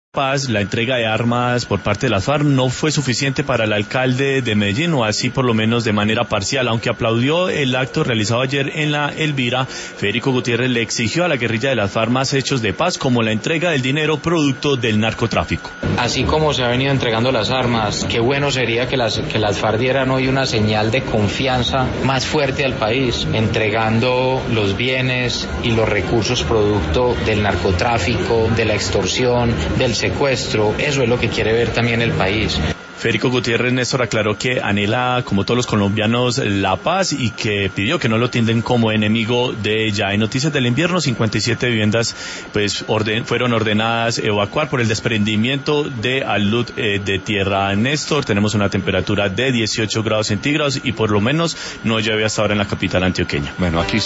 Paz, la entrega de armas por parte de las FARC no fue suficiente para el alcalde de Medellín, o así por lo menos de manera parcial. Aunque aplaudió el acto realizado ayer en la Elvira, Federico Gutiérrez le exigió a la guerrilla de las FARC más hechos de paz, como la entrega del dinero producto del narcotráfico. Así como se ha venido entregando las armas, qué bueno sería que las FARC dieran hoy una señal de confianza más fuerte al país, entregando los bienes y los recursos producto del narcotráfico, de la extorsión, del secuestro. Eso es lo que quiere ver también el país. Federico Gutiérrez, Néstor, aclaró que anhela, como todos los colombianos, la paz y que pidió que no lo tienden como enemigo de ella. En Noticias del Invierno, 57 viviendas fueron ordenadas evacuar por el desprendimiento de alud de tierra. Néstor, tenemos una temperatura de 18 grados centígrados y por lo menos no llueve hasta ahora en la capital antioqueña. Bueno, aquí